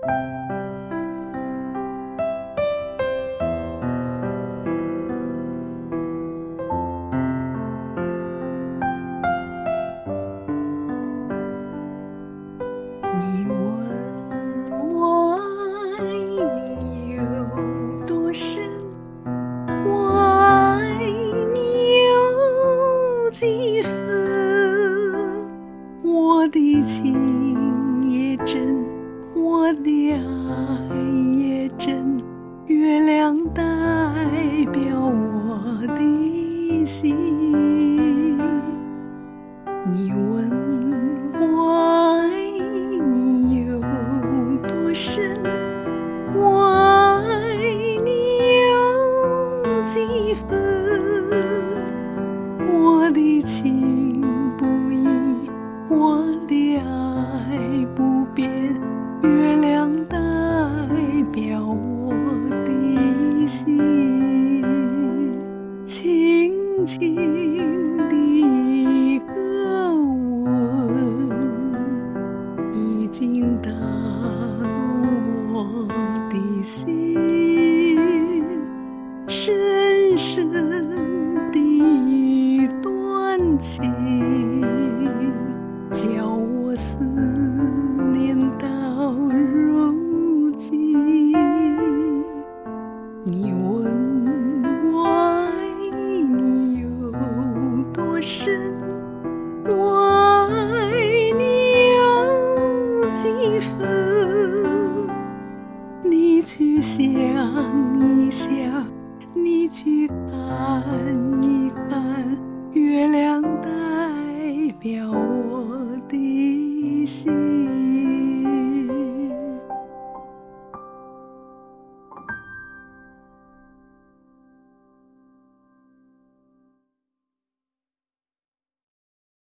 你问我爱你有多深，我爱你有几分？我的情也真，我的爱也真，月亮代表我的心。你问我爱你有多深，我爱你有几分？我的情不移，我的爱不变，月亮代表我的心。轻轻的一个吻，已经打动我的心，深深的一段情，叫我思念到如今。你问我爱你有多深，我爱你有几分？你去想一想，你去看一看，月亮代表我的心。